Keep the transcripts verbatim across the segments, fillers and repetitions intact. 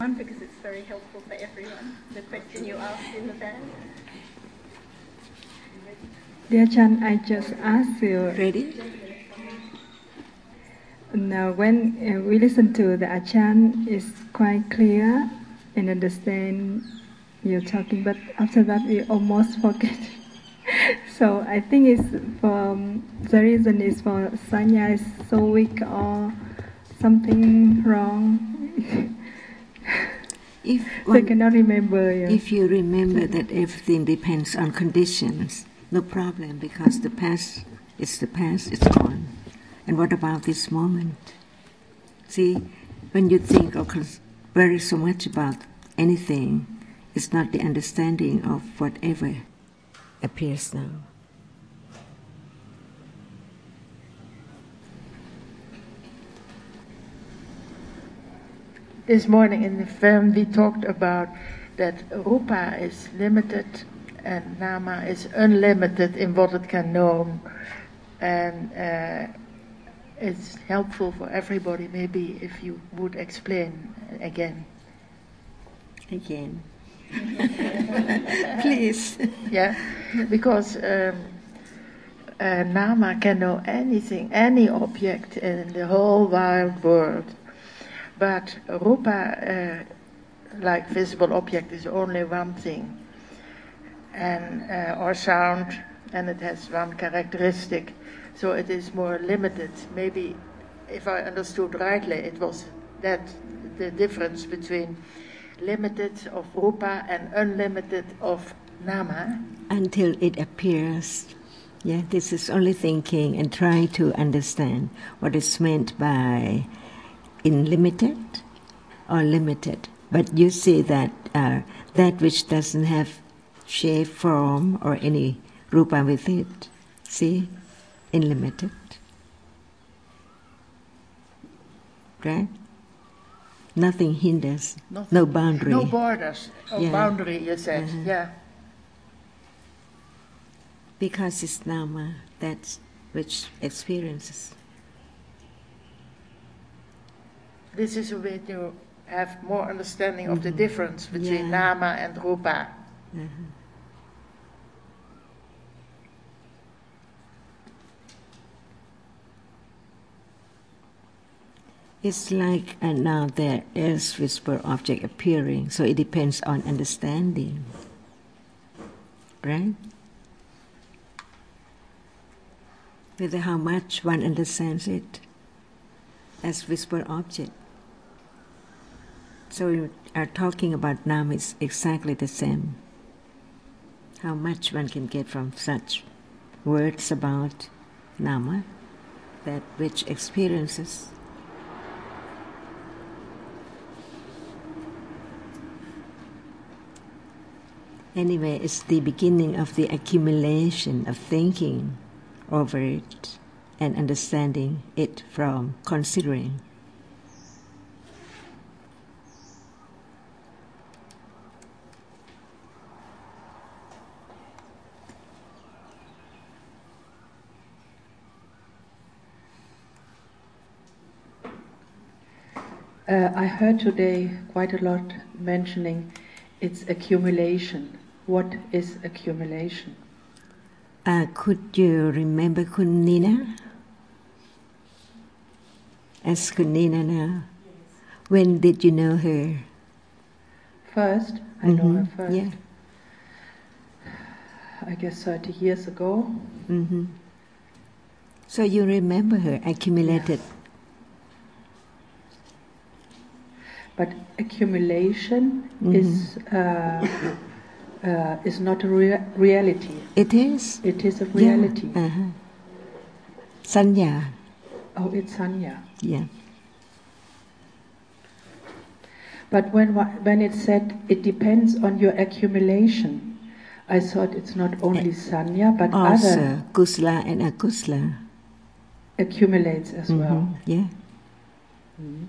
Because it's very helpful for everyone, the question you asked in the van. Dear Chan, I just asked you. Ready? Now, when uh, we listen to the Achan, it's quite clear and understand you talking, but after that we almost forget. So I think it's for um, the reason is for Sanya is so weak or something wrong. If So I cannot remember. Yeah. If you remember that everything depends on conditions, no problem, because the past is the past, it's gone. And what about this moment? See, when you think or worry so much about anything, it's not the understanding of whatever appears now. This morning in the film we talked about that Rupa is limited and Nama is unlimited in what it can know. And uh, it's helpful for everybody maybe if you would explain again. Again. Please. Yeah, because um, uh, Nama can know anything, any object in the whole wide world. But Rupa, uh, like visible object, is only one thing, and uh, or sound, and it has one characteristic, so it is more limited. Maybe, if I understood rightly, it was that the difference between limited of Rupa and unlimited of Nama. Until it appears. Yeah, this is only thinking and trying to understand what is meant by unlimited or limited. But you see that uh, that which doesn't have shape, form, or any rupa with it, see, unlimited. Right? Nothing hinders, Nothing. No boundary. No borders, no yeah. boundary, you said, uh-huh. yeah. Because it's Nama, that's which experiences. This is a way to have more understanding mm-hmm. of the difference between yeah. Nama and Rupa. Uh-huh. It's like uh, now there is whisper object appearing, so it depends on understanding, right? Whether how much one understands it as whisper object. So we are talking about Nama is exactly the same. How much one can get from such words about Nama, that which experiences. Anyway, it's the beginning of the accumulation of thinking over it and understanding it from considering. Uh, I heard today quite a lot mentioning its accumulation. What is accumulation? Uh, could you remember Kun Nina? As Kun Nina now. When did you know her? First, I mm-hmm. know her first. Yeah. I guess thirty years ago. Mm-hmm. So you remember her, accumulated. Yeah. But accumulation mm-hmm. is uh, uh, is not a rea- reality. It is. It is a reality. Yeah. Uh-huh. Sanya. Oh, it's sanya. Yeah. But when when it said it depends on your accumulation, I thought it's not only sanya but also, other kusala and akusala accumulates as mm-hmm. well. Yeah. Mm-hmm.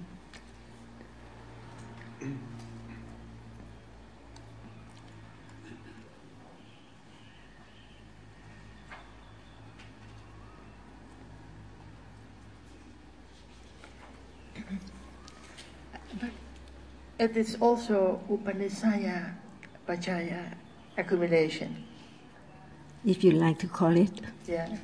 It is also Upanishaya Pachaya accumulation. If you like to call it. Yeah.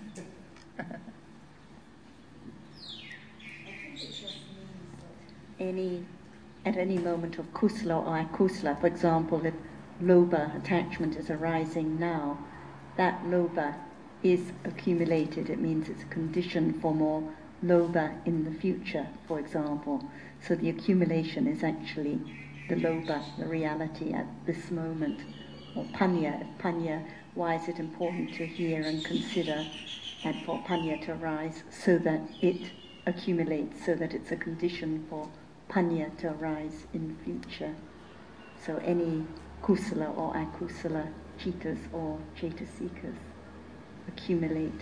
Any, at any moment of kusala or akusala, for example, if lobha attachment is arising now, that lobha is accumulated. It means it's a condition for more lobha in the future, for example. So the accumulation is actually the lobha, the reality at this moment. Or panya, panya, why is it important to hear and consider and for panya to arise so that it accumulates, so that it's a condition for panya to arise in the future. So any kusala or akusala chittas or cetasikas accumulate.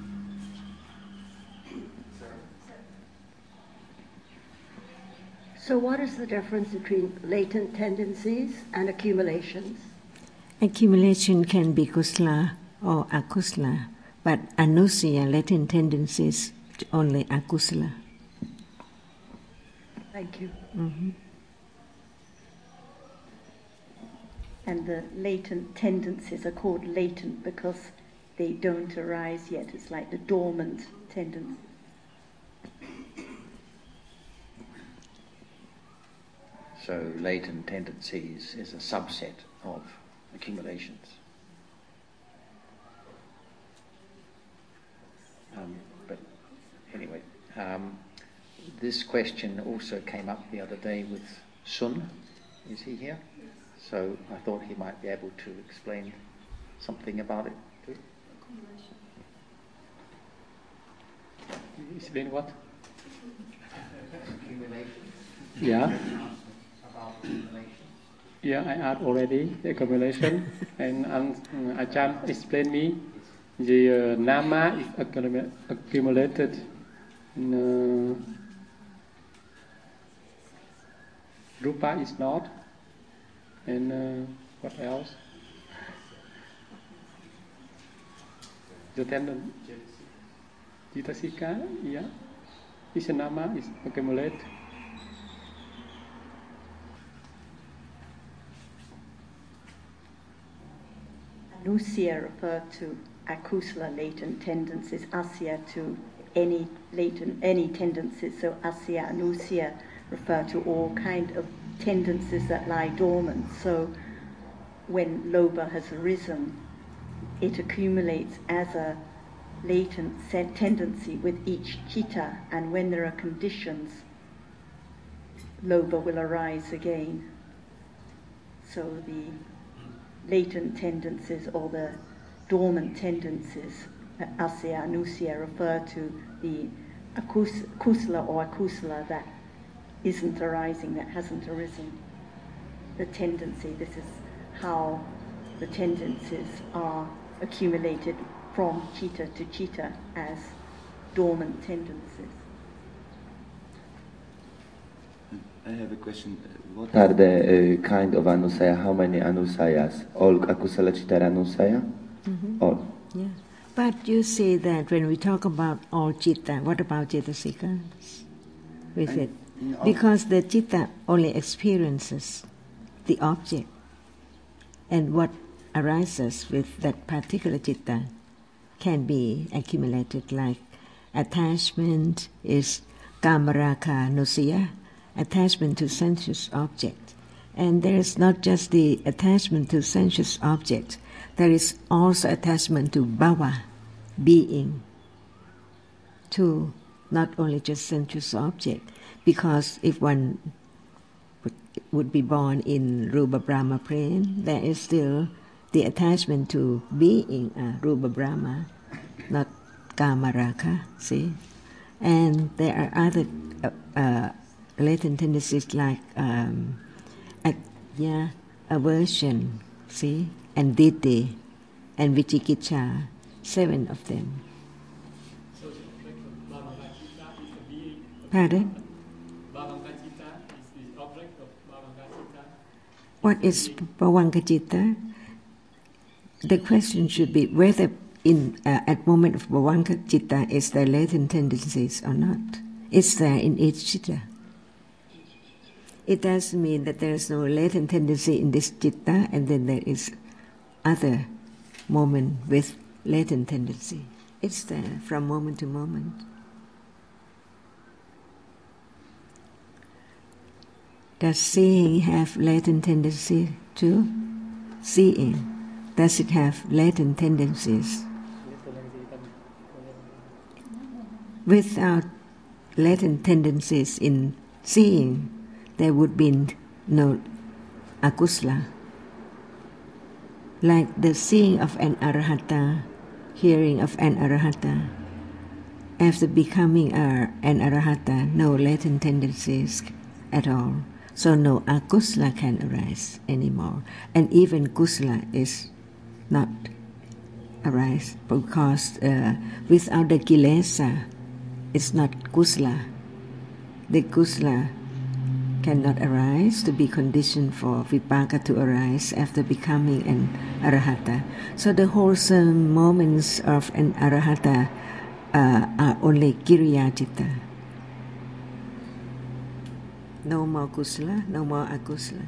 So what is the difference between latent tendencies and accumulations? Accumulation can be kusala or akusala, but anusaya, latent tendencies, only akusala. Thank you. Mm-hmm. And the latent tendencies are called latent because they don't arise yet. It's like the dormant tendencies. So latent tendencies is a subset of accumulations. Um, but anyway, um, this question also came up the other day with Sun. Is he here? So I thought he might be able to explain something about it too. Explain what? Accumulation. Yeah. About accumulation. Yeah, I asked already the accumulation, and um, Ajahn explained me the uh, nama is accumula- accumulated. In, uh, Rupa is not. And uh, what else? The tendon, Jitasika, yeah. Is a nama is accumulate. Anusya refer to akusala latent tendencies, asya to any latent any tendencies. So asya, anusya refer to all kind of tendencies that lie dormant. So when lobha has arisen, it accumulates as a latent tendency with each chitta, and when there are conditions, lobha will arise again. So the latent tendencies or the dormant tendencies, asya, anusya, refer to the akus- kusala or akusala that isn't arising, that hasn't arisen. The tendency, this is how the tendencies are accumulated from chitta to chitta as dormant tendencies. I have a question. What are the uh, kind of anusaya? How many anusayas? All akusala chitta anusaya? Mm-hmm. All. Yeah. But you say that when we talk about all chitta, what about cetasikas with And it? Because the chitta only experiences the object, and what arises with that particular chitta can be accumulated, like attachment is kamaraka nusaya, attachment to sensuous object. And there is not just the attachment to sensuous object, there is also attachment to bhava, being, to not only just sensuous object. Because if one would, would be born in Rupa Brahma plane, there is still the attachment to being uh, Rupa Brahma, not Kamaraka, see? And there are other uh, uh, latent tendencies like um, uh, yeah, aversion, see? And ditti, and vichikicha, seven of them. So the object of Bhavangacita is the being. Pardon? Bhavangacita is the object of Bhavangacita. What is Bhavangacita? The question should be whether in uh, at moment of Bhavangacita is there latent tendencies or not. It's there in each chitta. it doesn't mean that there is no latent tendency in this citta and then there is other moment with latent tendency. It's there from moment to moment. Does seeing have latent tendency too? Seeing, does it have latent tendencies? Without latent tendencies in seeing, there would be no akusala. Like the seeing of an arahata, hearing of an arahata. After becoming a, an arahata, no latent tendencies at all. So no akusala can arise anymore. And even kusala is not arise because uh, without the kilesa, it's not kusala. The kusala cannot arise to be conditioned for vipaka to arise after becoming an arahata. So the wholesome moments of an arahata uh, are only kiriya citta. No more kusala, no more akusala.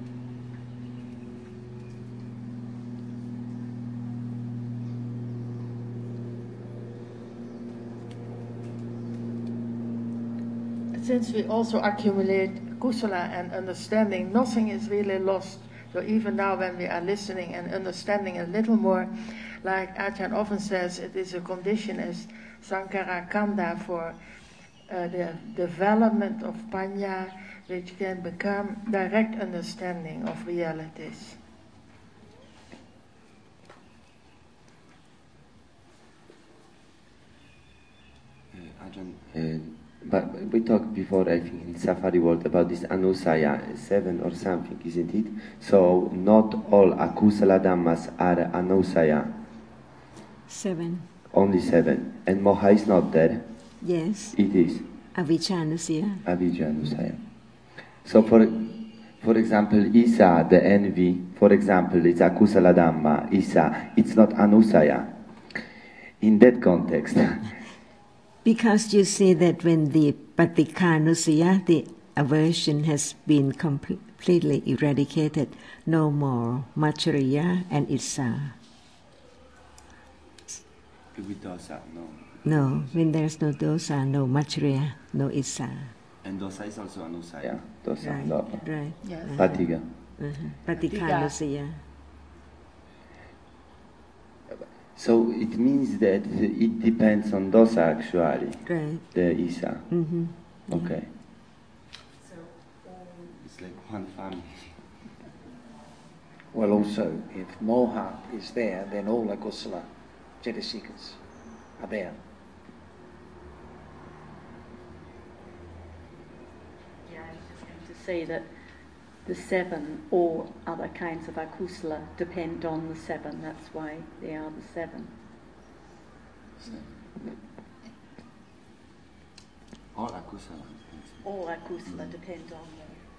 Since we also accumulate kusala and understanding, nothing is really lost. So even now when we are listening and understanding a little more, like Ajahn often says, it is a condition as Sankara Kanda for uh, the development of Panya, which can become direct understanding of realities. Uh, Ajahn, uh, but we talked before, I think, in Safari World about this Anusaya, seven or something, isn't it? So not all Akusala Dhammas are Anusaya. Seven. Only seven. And Moha is not there? Yes. It is. Avijjanusaya. Avijjanusaya. So for for example, Isa, the envy, for example, it's Akusala Dhamma, Isa, it's not Anusaya. In that context. Because you see that when the patikkanusaya, the aversion has been completely eradicated, no more Machariya and Issa. With dosa, no. No, when there's no dosa, no Machariya, no Issa. And dosa is also Anusaya. Dosa, right, no. Right. Yes. Uh-huh. Fatiga. Uh-huh. Patikkanusaya. So it means that it depends on dosa actually, right. the Isa. Mm-hmm. Okay. So, um, it's like one family. Well, also, if moha is there, then all akusala cetasikas are there. Yeah, I was just going to say that the seven or other kinds of akusala depend on the seven. That's why they are the seven. All akusala. All akusala mm. depend on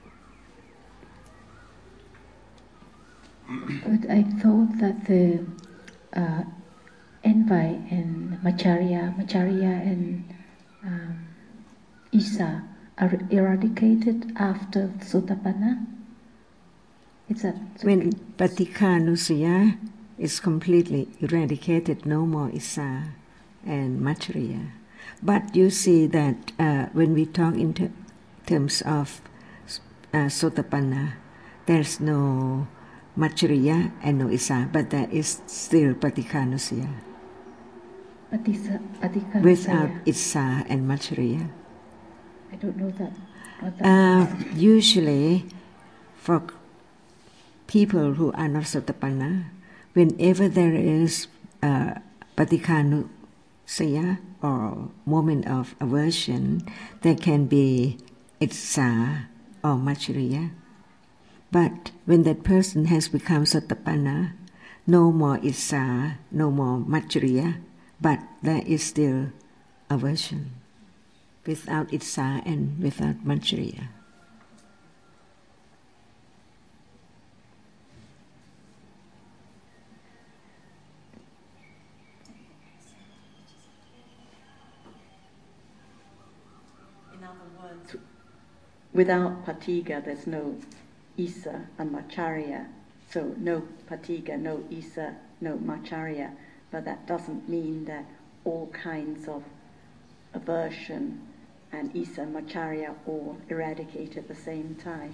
them. But I thought that the uh, envy and Macharya, Macharya and um, Isa are eradicated after Sotapanna. Is that when patikkanusaya is completely eradicated, no more Issa and Machariya. But you see that uh, when we talk in ter- terms of uh, Sotapanna, there's no Machariya and no Issa, but there is still patikkanusaya. Patisa, patikkanusaya. Without Issa and Machariya. I don't know that. What that uh, usually, for people who are not Sotapanna, whenever there is uh, patikkanusaya or moment of aversion, there can be Itsa or Machariya. But when that person has become Sotapanna, no more Itsa, no more Machariya, but there is still aversion without Itsa and without Machariya. In other words, without Patiga, there's no Isa and Macharya. So no Patiga, no Isa, no Macharya. But that doesn't mean that all kinds of aversion and Isa and Macharya all eradicate at the same time.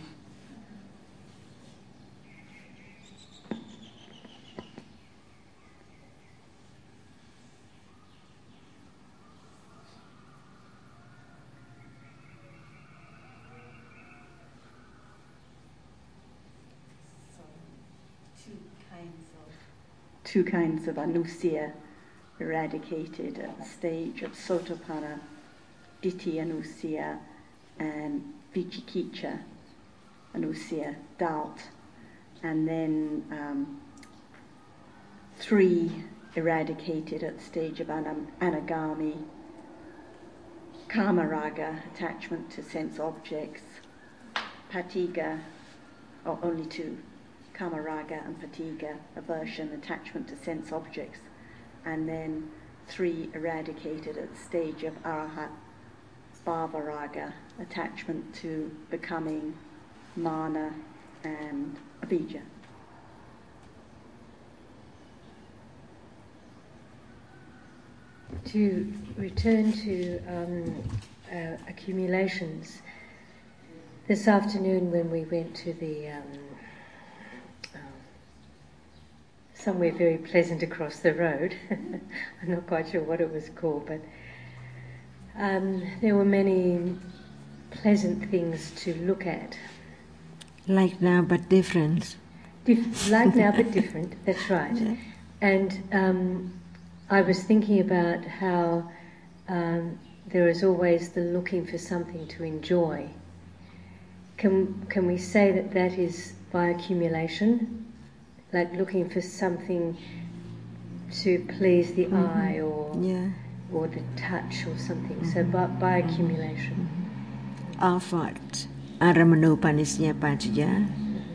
Two kinds of anusya eradicated at the stage of Sotapanna, Ditthi anusya, and Vicikiccha anusya, doubt, and then um, three eradicated at the stage of anam- anagami, kamaraga, attachment to sense objects, patiga, or only two, kamaraga and patiga, aversion, attachment to sense objects, and then three eradicated at the stage of arahat, bhavaraga, attachment to becoming, mana, and abhijja. To return to um, uh, accumulations, this afternoon when we went to the um, uh, somewhere very pleasant across the road, I'm not quite sure what it was called, but um, there were many pleasant things to look at. Like now, but different. Dif- like now, but different, that's right. Yeah. And um, I was thinking about how um, there is always the looking for something to enjoy. Can can we say that that is by accumulation? Like looking for something to please the mm-hmm. eye or yeah. or the touch or something. Mm-hmm. So by, by accumulation. Mm-hmm. Afat, Aramanopanisya Pachaya,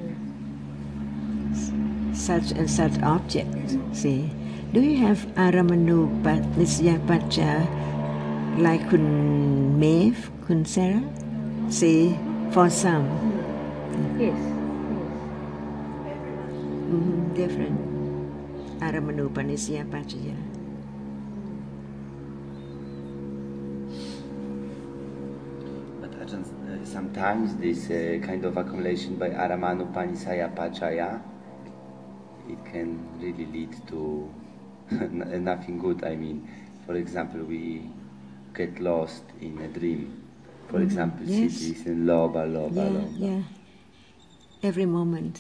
mm-hmm. such and such objects, see. Do you have Aramanopanisya Pachaya like Kun Maeve, Kun Sarah? See, for some. Yes. yes. Mm-hmm, different. Aramanopanisya Pachaya. But Ajahn, uh, sometimes this uh, kind of accumulation by Aramanopanisya Pachaya, it can really lead to nothing good. I mean, for example, we get lost in a dream. For mm-hmm. example, yes. cities in Loba, Loba, yeah, Loba. Yeah, every moment.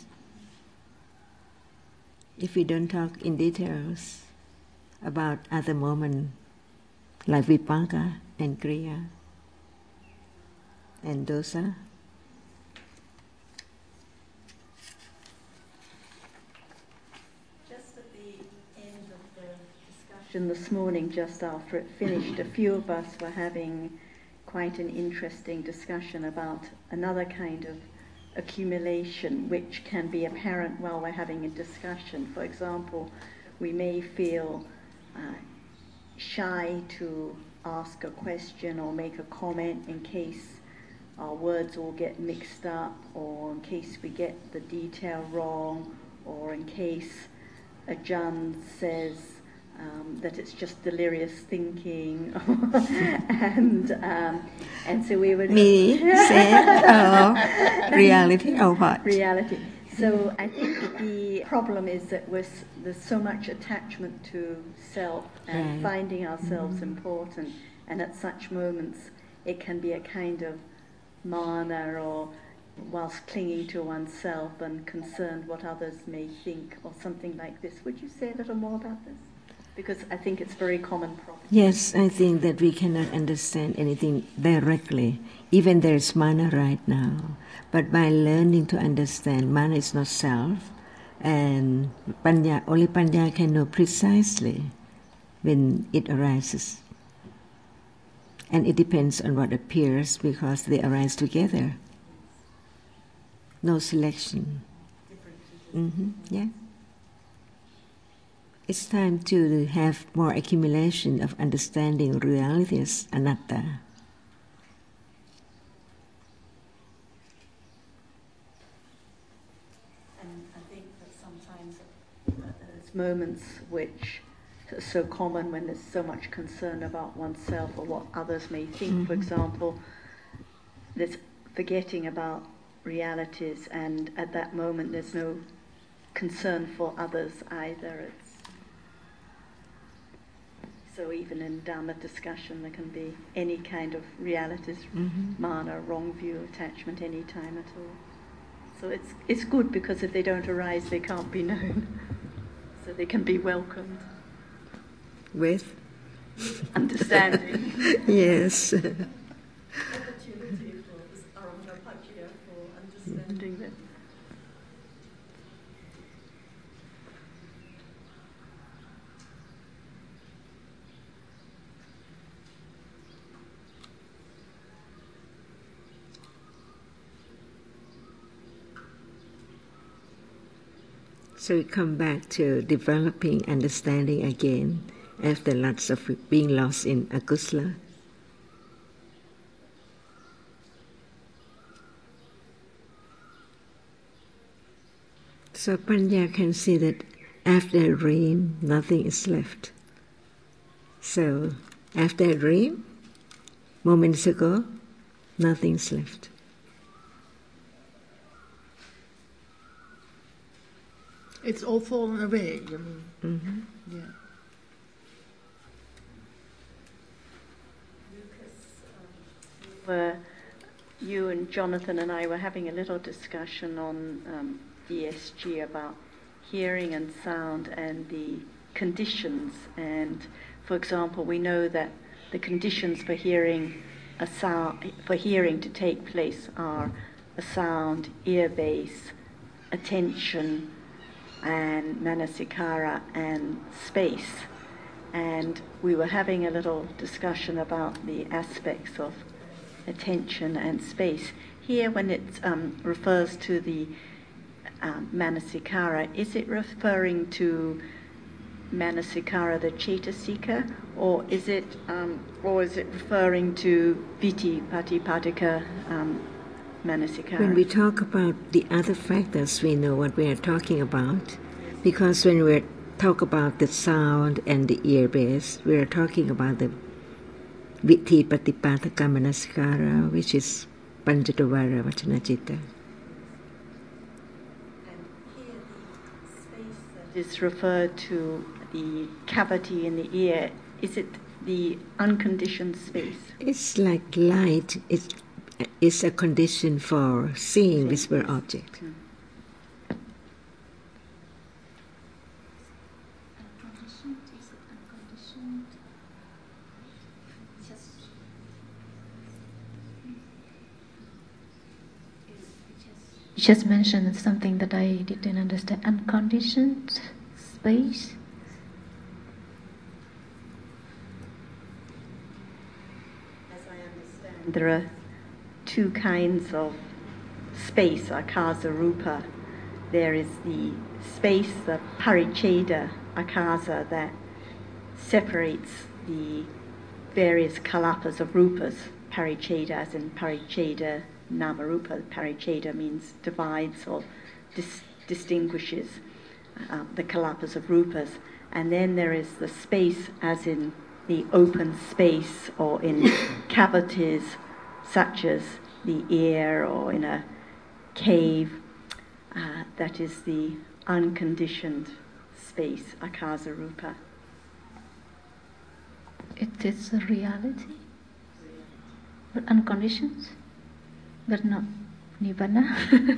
If we don't talk in details about other moments, like Vipaka and Kriya and Dosa. This morning, just after it finished, a few of us were having quite an interesting discussion about another kind of accumulation which can be apparent while we're having a discussion. For example, we may feel uh, shy to ask a question or make a comment in case our words all get mixed up, or in case we get the detail wrong, or in case Ajahn says Um, that it's just delirious thinking, and um, and so we would me say oh reality oh what reality. So I think the problem is that we're, there's so much attachment to self and right. finding ourselves mm-hmm. important, and at such moments it can be a kind of mana, or whilst clinging to oneself and concerned what others may think, or something like this. Would you say a little more about this? Because I think it's very common problem. Yes, I think that we cannot understand anything directly, even there is mana right now. But by learning to understand, mana is not self, and panya, only panya can know precisely when it arises. And it depends on what appears, because they arise together. No selection. Mm-hmm. Yeah. It's time to have more accumulation of understanding reality as anatta. there's moments which are so common when there's so much concern about oneself or what others may think. Mm-hmm. For example, there's forgetting about realities, and at that moment there's no concern for others either. It's so even in Dhamma discussion there can be any kind of realities, mm-hmm. mana, wrong view, attachment, any time at all. So it's it's good because if they don't arise they can't be known. So they can be welcomed. With? Understanding. Yes. Opportunity for Aramapajya for understanding them. So we come back to developing understanding again after lots of being lost in akusala. So Panya can see that after a dream, nothing is left. So after a dream, moments ago, nothing's left. It's all fallen away, you mean? Mm-hmm. Yeah. Where you and Jonathan and I were having a little discussion on um, E S G about hearing and sound and the conditions. And for example, we know that the conditions for hearing a sound, for hearing to take place are a sound, ear base, attention, and manasikara and space. And we were having a little discussion about the aspects of attention and space. Here, when it um, refers to the um, manasikara, is it referring to manasikara, the cetasika, or is it um, or is it referring to viti patipadika um, manasikara? When we talk about the other factors, we know what we are talking about, because when we talk about the sound and the ear base, we are talking about the Viti Patipadaka Manasikara, which is Panchadvara Vachanacita. And here the space that is referred to, the cavity in the ear, is it the unconditioned space? It's like light. It's, it's a condition for seeing visible object. Mm. You just mentioned something that I didn't understand. Unconditioned space? As I understand, there are two kinds of space, akasa rupa. There is the space, the paricheda akasa, that separates the various kalapas of rupas. Paricheda as in paricheda Namarupa. Paricheda means divides or dis- distinguishes uh, the kalapas of rupas. And then there is the space as in the open space or in cavities such as the ear or in a cave. Uh, that is the unconditioned space, akasa rupa. It is a reality, but unconditioned? But not nibbana.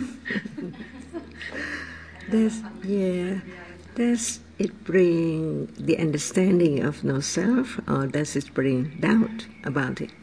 Does yeah, does it bring the understanding of no self, or does it bring doubt about it?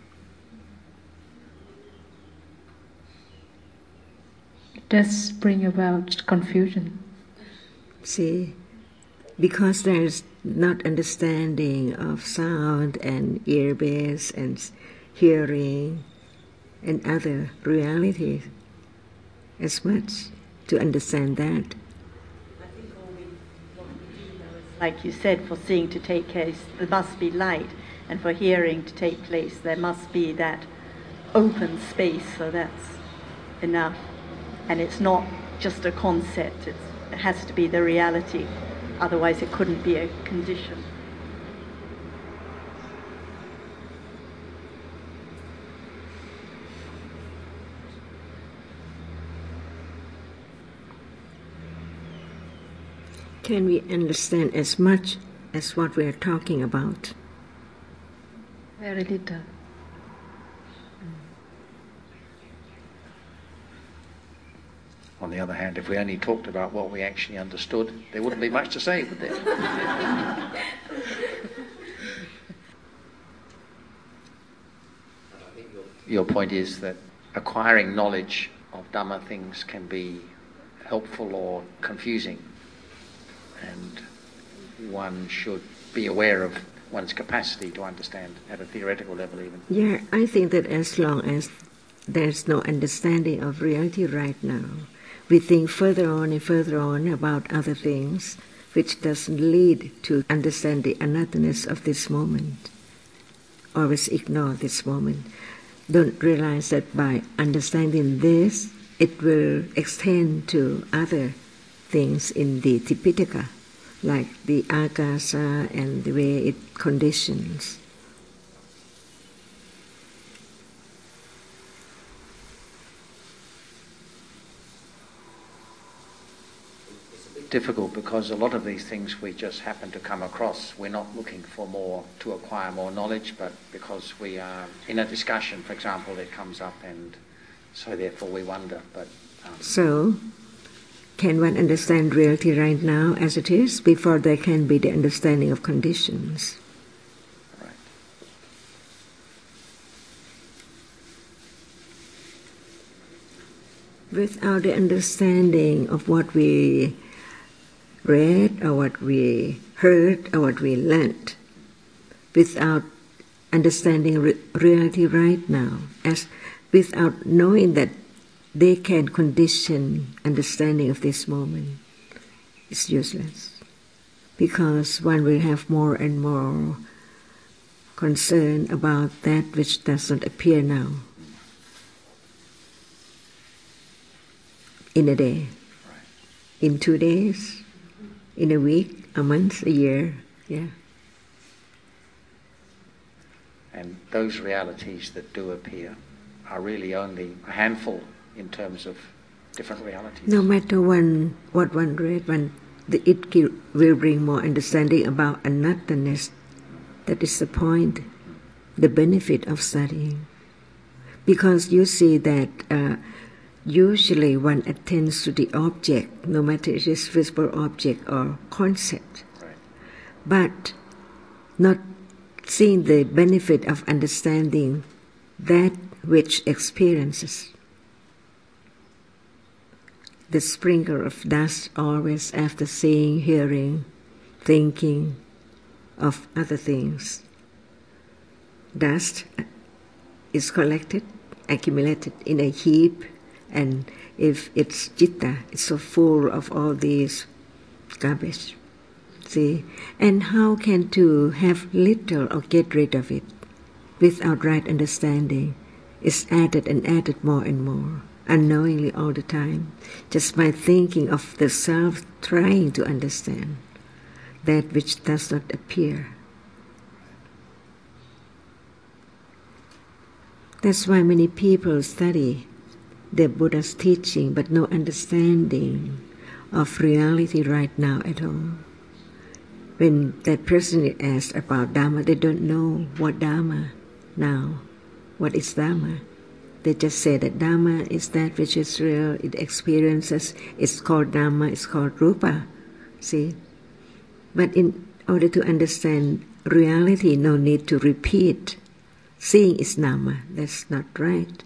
It does bring about confusion. See, because there is not understanding of sound and ear base and hearing and other realities as much to understand that. I think all we want to do now is, like you said, for seeing to take place, there must be light, and for hearing to take place, there must be that open space, so that's enough. And it's not just a concept, it's, it has to be the reality. Otherwise it couldn't be a condition. Can we understand as much as what we are talking about? Very little. On the other hand, if we only talked about what we actually understood, there wouldn't be much to say, would there? Your point is that acquiring knowledge of Dhamma things can be helpful or confusing, and one should be aware of one's capacity to understand at a theoretical level even. Yeah, I think that as long as there's no understanding of reality right now, we think further on and further on about other things, which doesn't lead to understand the anothernness of this moment. Always ignore this moment. Don't realize that by understanding this, it will extend to other things in the Tipitaka, like the akasa and the way it conditions. Difficult because a lot of these things we just happen to come across. We're not looking for more to acquire more knowledge, but because we are in a discussion, for example, it comes up, and so therefore we wonder. But um, so, can one understand reality right now as it is before there can be the understanding of conditions? Right. Without the understanding of what we read or what we heard or what we learnt, without understanding re- reality right now, as without knowing that they can condition understanding of this moment, it's useless. Because one will have more and more concern about that which does not appear now in a day, in two days, in a week, a month, a year, yeah. And those realities that do appear are really only a handful in terms of different realities. No matter one, what one read, one, the, it will bring more understanding about anothernness. That is the point, the benefit of studying. Because you see that uh, usually one attends to the object, no matter it is visible object or concept, right, but not seeing the benefit of understanding that which experiences. The sprinkle of dust always after seeing, hearing, thinking of other things. Dust is collected, accumulated in a heap, and if it's citta, it's so full of all these garbage. See? And how can to have little or get rid of it without right understanding? It's added and added more and more, unknowingly all the time, just by thinking of the self trying to understand that which does not appear. That's why many people study the Buddha's teaching but no understanding of reality right now at all. When that person is asked about Dhamma, they don't know what Dhamma now. What is Dhamma? They just say that Dhamma is that which is real, it experiences, it's called Dhamma, it's called Rupa. See? But in order to understand reality, no need to repeat. Seeing is Nama, that's not right.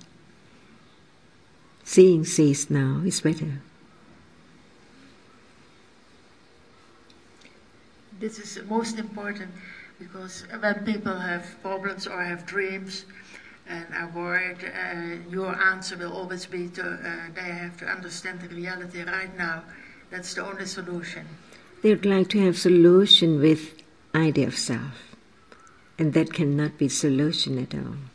Seeing sees now is better. This is most important because when people have problems or have dreams and are worried, uh, your answer will always be to, uh, they have to understand the reality right now. That's the only solution. They would like to have solution with idea of self, and that cannot be solution at all.